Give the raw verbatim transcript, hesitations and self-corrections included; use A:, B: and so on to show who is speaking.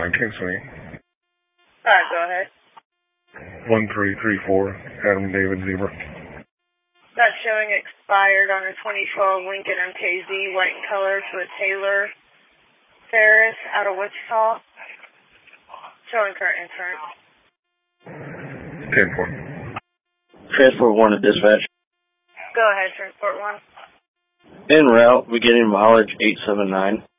A: nine Kingsway.
B: Alright, go ahead.
A: one three three four, Adam David Zebra.
B: That's showing expired on a twenty twelve Lincoln M K Z, white in color, to a Taylor Ferris out of Wichita. Showing current insurance.
A: ten four.
C: Transport one at dispatch.
B: Go ahead, Transport one.
C: En route, beginning mileage eight seven nine.